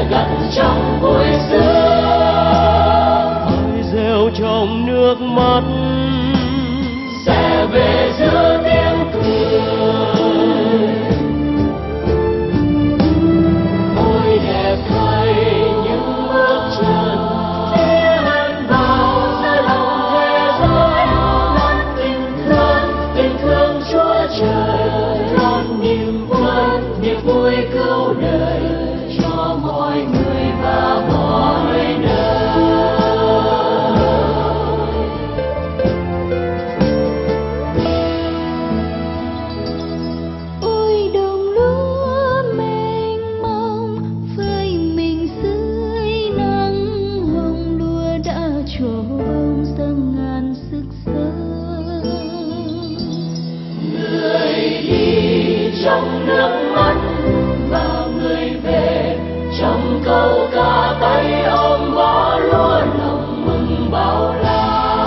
gần trong vui sướng. Ai rêu trong nước mắt Sẽ về giữa tiếng cười. Ôi đẹp thay những bước chân tiến vào giữa lòng thế giới. Đón tình thương Chúa Trời. Đón niềm vui cứu đời cho mọi người và mọi nơi. Ôi đồng lúa mênh mông phơi mình dưới nắng hồng, lúa đã trổ bông dâng ngàn sức sống. Người đi trong nước mắt và người về trong câu ca tay ôm bó lúa lòng mừng bao la.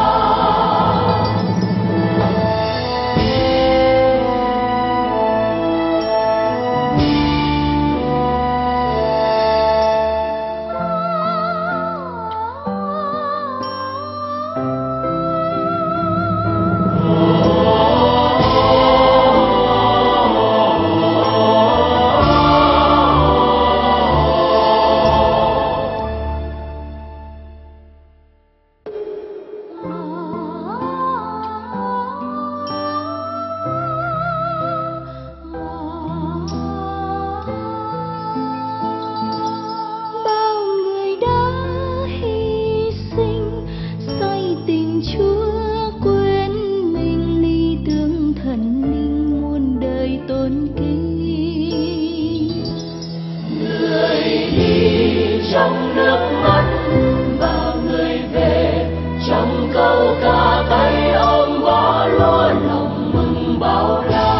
Bao người đã hy sinh say tình Chúa, quên mình lý tưởng thần linh muôn đời tôn kính. Người đi trong nước mắt và người về trong câu ca tay ôm bó lúa lòng mừng bao la.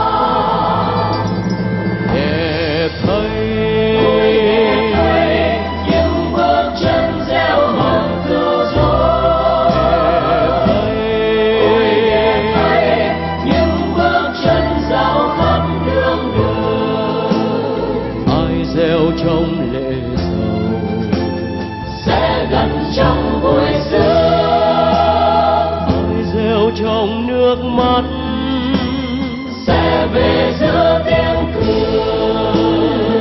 đẹp thay Những bước chân gieo mầm cứu rỗi. Đẹp thay những bước chân dạo khắp đường đời. ai gieo trong lệ dầu Sẽ gần trong vui sướng. ai gieo trong nước mắt Sẽ về giữa tiếng cười.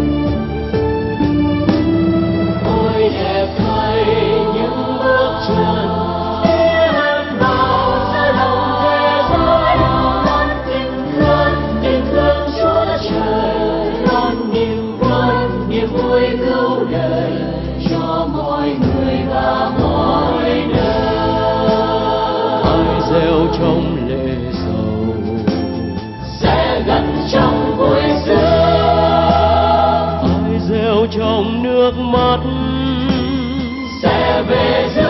Ôi đẹp thay những bước chân tiến vào giữa lòng thế giới. Đón tình thương Chúa Trời. Đón niềm vui cứu đời cho mọi người và mọi nơi. ai gieo trong lệ dầu Sẽ gần trong vui sướng. ai gieo trong nước mắt Sẽ về giữa